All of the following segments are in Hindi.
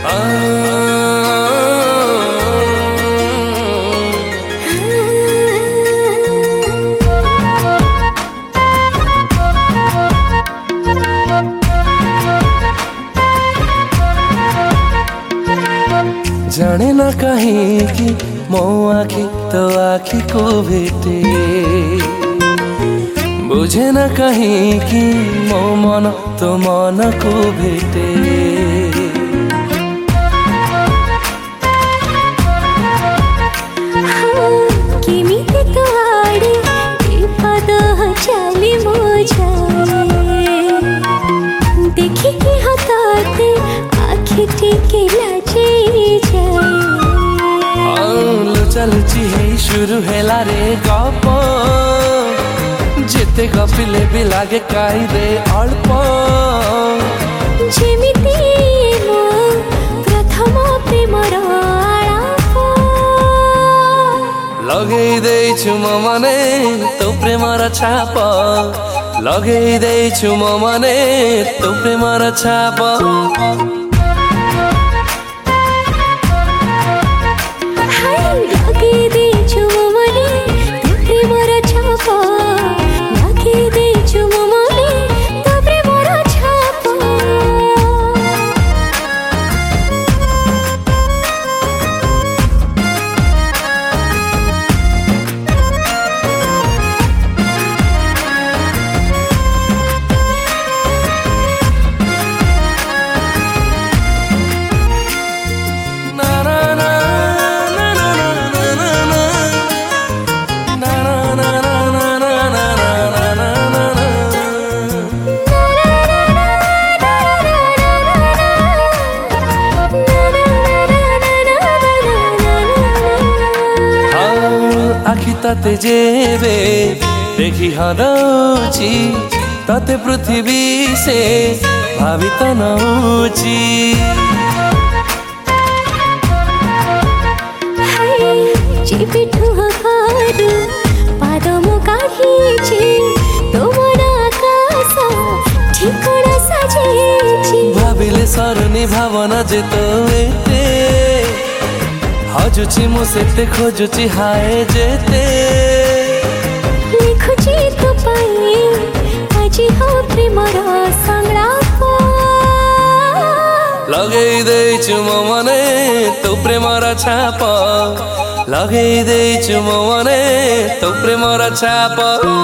जाने ना कहीं कि मो आखि तो आखि को भेटे, बुझे ना कहीं कि मो मन तो मन को भेटे। केमिति तो आड़े पद चाली मो जाए, देखी कि हताते आखि टिके लाजे लुचालुची है शुरू हैला रे गप, जेते गपिले भी लागे काइदे अल्प। जेमिति मो प्रथम प्रेमर आलाप, लगेई देइछु म मने तो प्रेमर छाप, लगेई देइछु म मने तो प्रेमर छाप। आखि ताते जेबे देखी हरौची, ताते पृथ्वी से भावित नौची। भाविले सरनी भावना जे तो एते, हजुची मु सेते खोजुची हाय जेते। लिखुची तो पाए आजी हो प्रेमर संलाप, लगेई देइछु म मने तो प्रेमर छाप, लगेई देइछु म मने तो प्रेमर छाप।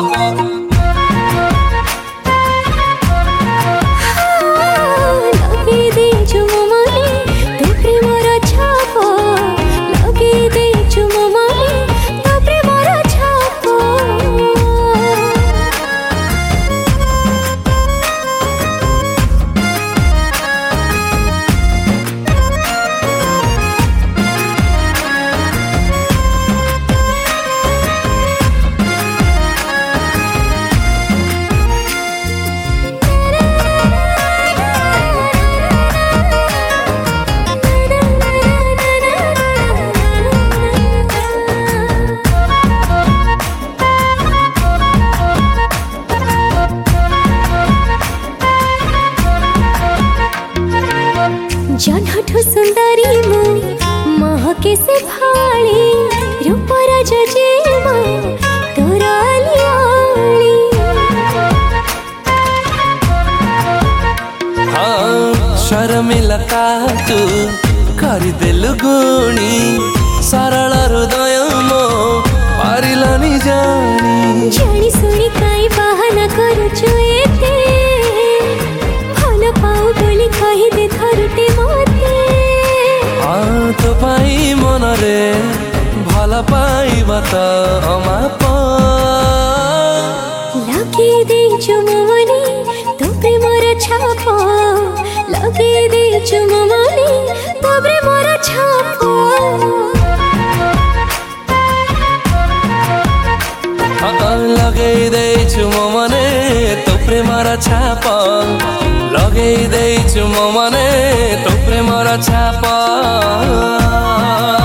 जनठु सुंदरी मु महके से भाली, रूपर जजे तोरा लियाली। हाँ शर्मिला का तू कर देलु गुणी, सरल हृदय मो पारिलानी जानी। जानी सुनी काई बाहाना करुछु एते, भल पाऊ बोली कहि दे थरुटे मते। तो पाई मन रे भल पाइबा त अमाप, लगे देइछु म मने तो प्रेमर छाप, लगे देइछु म मने तो प्रेमर छाप। लगेई देइछु म मने तो प्रेमर छाप, लगेई देइछु म मने तो प्रेमर छाप।